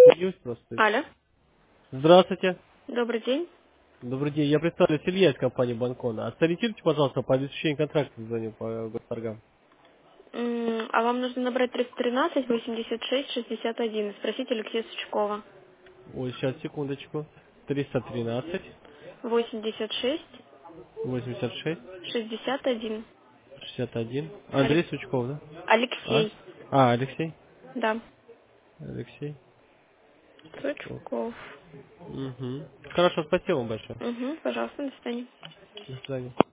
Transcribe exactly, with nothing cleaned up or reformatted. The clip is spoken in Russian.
Есть просто. Алло, Здравствуйте. добрый день. Добрый день. Я представляю Илья из компании Банкона. Сориентируйте, пожалуйста, по обеспечению контракта в зоне по госторгам. М, А вам нужно набрать триста тринадцать восемьдесят шесть шестьдесят один. Спросите Алексея Сучкова. Ой, сейчас, секундочку. триста тринадцать восемьдесят шесть восемьдесят шесть шестьдесят один. шестьдесят один. Алек- Андрей Сучков, да? А? Алексей. А, Алексей? Да. Алексей. Сучков. Сучков. Угу. Хорошо, спасибо вам большое. Угу, пожалуйста, до свидания. До свидания.